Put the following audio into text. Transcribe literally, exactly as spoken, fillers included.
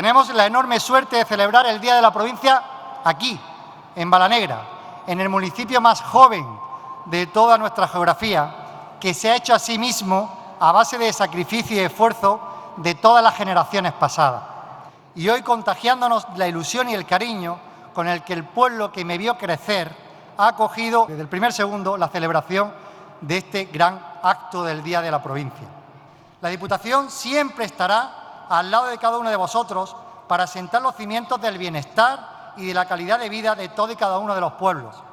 Tenemos la enorme suerte de celebrar el Día de la Provincia aquí, en Balanegra, en el municipio más joven de toda nuestra geografía, que se ha hecho a sí mismo a base de sacrificio y esfuerzo de todas las generaciones pasadas. Y hoy, contagiándonos la ilusión y el cariño con el que el pueblo que me vio crecer ha acogido desde el primer segundo la celebración de este gran acto del Día de la Provincia. La Diputación siempre estará al lado de cada uno de vosotros para sentar los cimientos del bienestar y de la calidad de vida de todos y cada uno de los pueblos.